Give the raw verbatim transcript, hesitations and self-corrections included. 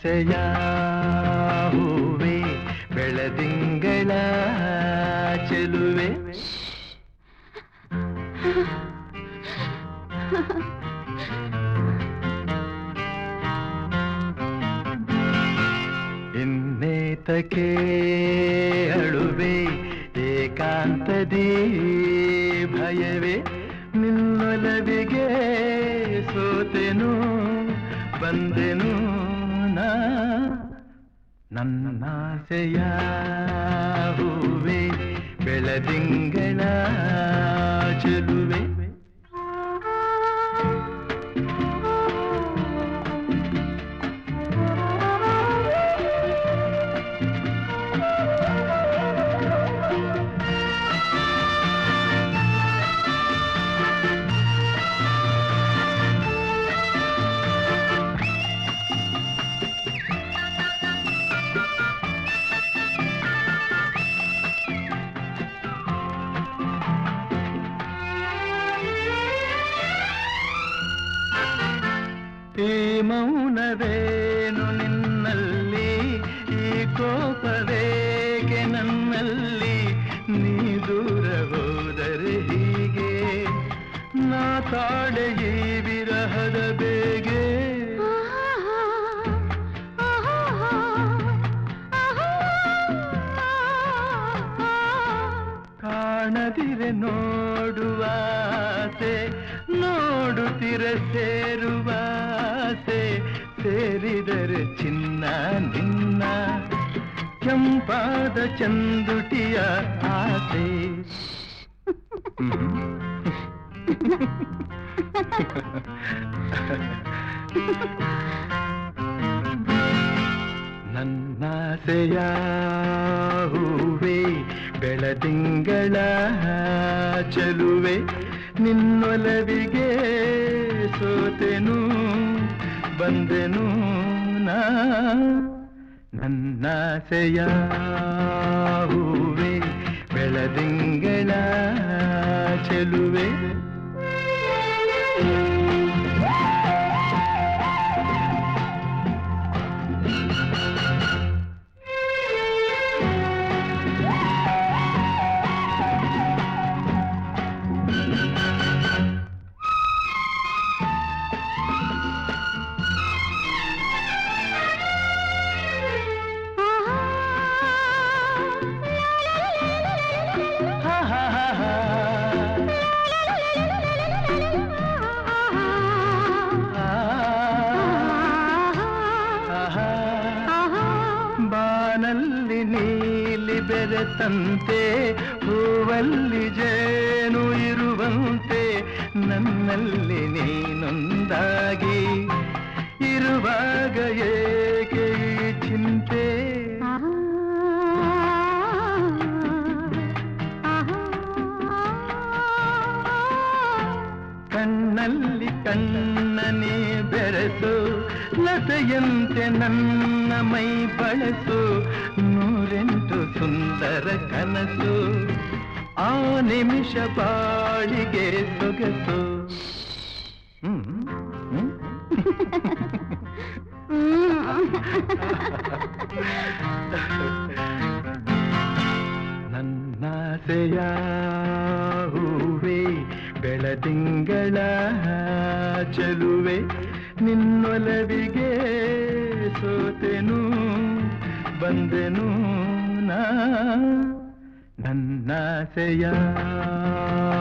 ನನ್ನಾಸೆಯ ಹೂವೆ ಬೆಳದಿಂಗಳ ಚೆಲುವೆ. ಇನ್ನೇತಕ್ಕೆ ಅಳುವೆ ಏಕಾಂತದಿ ಭಯವೇ ನಿನ್ನೊಲವಿಗೆ ಸೋತೆನು ಬಂದೆನು ನಾ ನನ್ನಾಸೆಯ ಹೂವೆ ಬೆಳದಿಂಗಳ ಚೆಲುವೆ. ಈ ಮೌನವೇನು ನಿನ್ನಲ್ಲಿ, ಈ ಕೋಪವೇಗೆ ನನ್ನಲ್ಲಿ, ನೀ ದೂರ ಹೋದರೆ ಹೀಗೆ ನಾ ತಾಳೆ ಈ ವಿರಹದ ಬೇಗೆ. ಕಾಣದಿರೆ ನೋಡುವಾಸೆ, ನೋಡುತ್ತಿರೆ ಸೇರುವಾಸೆ, ಸೇರಿದರೆ ಚಿನ್ನ ನಿನ್ನ ಕೆಂಪಾದ ಚಂದುಟಿಯ ಆಸೆ. ನನ್ನಾಸೆಯ ಹೂವೆ ಬೆಳದಿಂಗಳ ಚೆಲುವೆ ನಿನ್ನೊಲವಿಗೆ ಸೋತೆನು ಬಂದೆನು ನಾ ನನ್ನಾಸೆಯ ಹೂವೆ ಬೆಳದಿಂಗಳ ಚೆಲುವೆ. ಬಾನಲ್ಲಿ ನೀಲಿ ಬೆರೆತಂತೆ ಹೂವಲ್ಲಿ ಜೇನು ಇರುವಂತೆ ನನ್ನಲ್ಲಿ ನೀನೊಂದಾಗಿ ಇರುವಾಗ ಏಕೆ ಈ ಚಿಂತೆ. ಕಣ್ಣಲ್ಲಿ ಕಣ್ಣನೇ ಬೆರೆಸು ಲತೆಯಂತೆ ನನ್ನ ಮೈ ಬಳಸು, ನೂರೆಂಟು ಸುಂದರ ಕನಸು ಆ ನಿಮಿಷ ಬಾಳಿಗೆ ಸೊಗಸು. ನನ್ನಾಸೆಯ ಹೂವೆ ಬೆಳದಿಂಗಳ ಚೆಲುವೆ ನಿನ್ನೊಲವಿಗೆ ಸೋತೆನು ಬಂದೆನು ನಾ ನನ್ನಾಸೆಯ